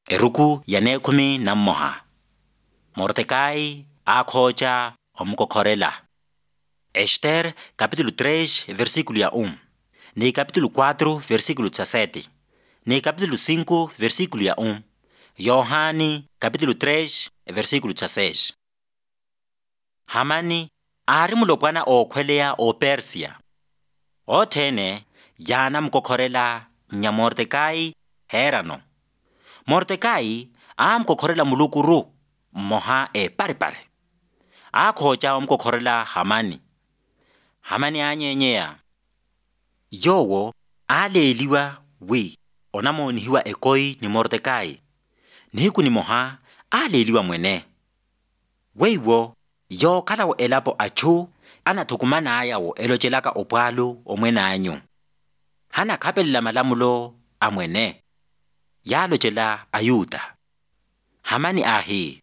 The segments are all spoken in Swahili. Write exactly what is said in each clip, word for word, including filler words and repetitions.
Eruku yane kumi na mmoja. Mordekai akhoja omkokhorela. Esther capítulo tres versículo ya um. Ni capítulo quatro versículo dezessete. Ni capítulo cinco versículo ya um. Yohani capítulo tres versículo dezesseis. Hamani ari mulopwana okhweleya o Persia. Othene yana mkokhorela nya Mordekai herano. Mordekai amkokhorela mulukuru mmoha e paripari. Akhoja omkokhorela Hamani. Hamani anyenyeya. Yowo aleliwa wi onamonihiwa ekoi ni Mordekai. Nihiku ni moha aleliwa mwene. Weiwo yo kalawo elapo achu anathukumana ayawo elochelaka opwalu omwene anyu. Hana khapelela malamulo amwene. Yalochela ayuda. Hamani ahi.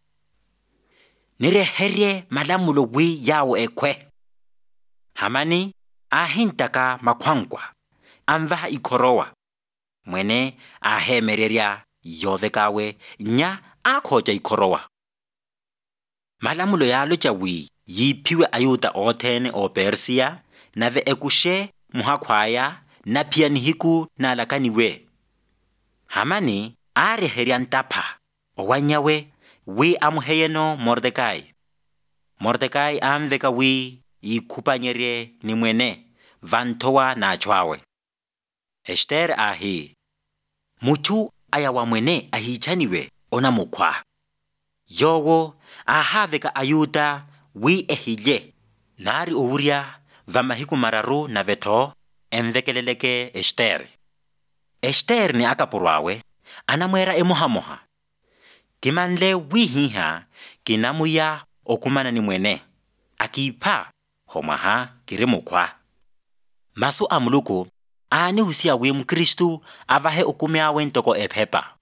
Nireherye malamulo wi yawo ekwe. Hamani ahintaka makhwankwa. Amvaha ikhorowa. Mwene ahemererya yovekawe nya akhoja ikhorowa. Malamulo yalocha wi yiphiwe ayuda othene o Persia nave ekushe muhakhwaya na pia nihiku na alakaniwe. Hamani areherya ntapha owanyawe wi amuheyeno Mordekai. Mordekai amveka wi yikhupanyerye ni mwene vanthowa na achwawe. Esther ahi. Muchu ayawa mwene ahichaniwe ona mukhwa. Yowo ahaveka ayuda wi ehilye. Nari uurya vamahiku mararu na vetho emvekeleleke Esther. Esther ni akapurwawe anamwera emuhamoha. Kimanle wihiha kinamuya okumana ni mwene. Akipha homaha kirimukhwa. Masu amuluku ani husia wi mkristu avahe okumyawe ntoko ephepa.